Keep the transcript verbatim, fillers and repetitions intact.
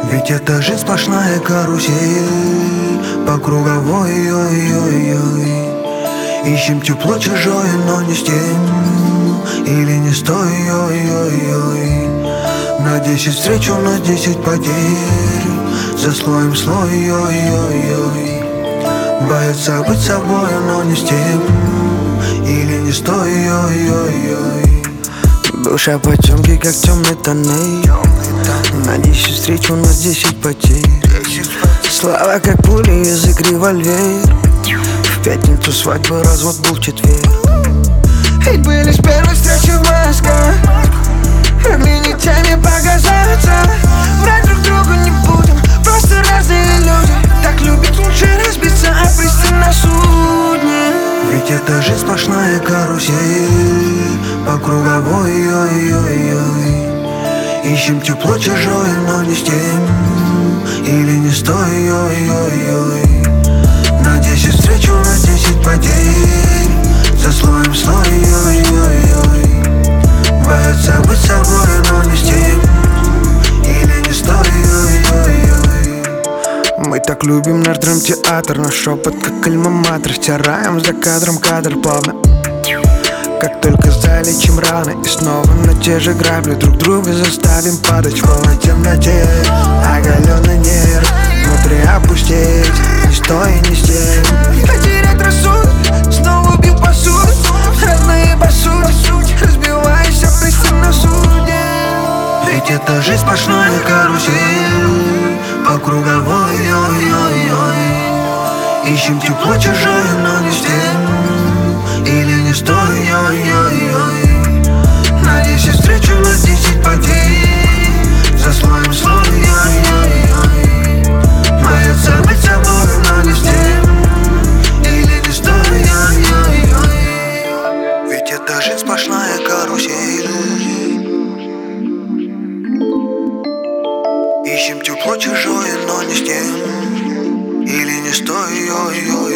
Ведь это жизнь сплошная карусель по круговой, ой-ой-ой. Ищем тепло чужое, но не с тем или не с той, ой-ой-ой. На десять встреч у нас десять потерь, за слоем слой, ой-ой-ой. Боятся быть собой, но не с тем или не с той, ой-ой-ой. Душа потемки, как темные тоннели. На десять встреч у нас десять потерь. Слова как пули, язык револьвер. В пятницу свадьба, развод был в четверг. Ведь были с первой встречи в Москве. Могли не теми показаться. Врать друг другу не будем, просто разные люди. Так любить лучше разбиться о пристань на судне. Ведь это жизнь сплошная карусель по круговой, ой-ой-ой. Ищем тепло чужое, но не с тем или не с той, ой-ой-ой. На десять встреч у нас десять потерь, за слоем слой, ой-ой-ой. Боятся быть собой, но не с тем или не с той, ой-ой-ой. Мы так любим наш драмтеатр, наш шепот как альма-матер. Стираем за кадром кадр плавно, как только залечим раны. И снова на те же грабли друг друга заставим падать в полной темноте. Оголенный нерв, внутри опустеть, не с той, не с тем. Потерять рассудок, снова убил посуду. Разные посуды, разбиваясь о пристань на суде. Ведь это жизнь сплошная карусель по круговой, ой-ой-ой. Ищем тепло чужое, но не с тем или не с той, ой-ой-ой. На десять встреч у нас десять потерь, за слоем слой, ой-ой-ой. Боятся быть собой, но не с тем или не с той, ой-ой-ой. Ведь это жизнь сплошная карусель. Ищем тепло чужое, но не с тем или не с той, ой-ой-ой.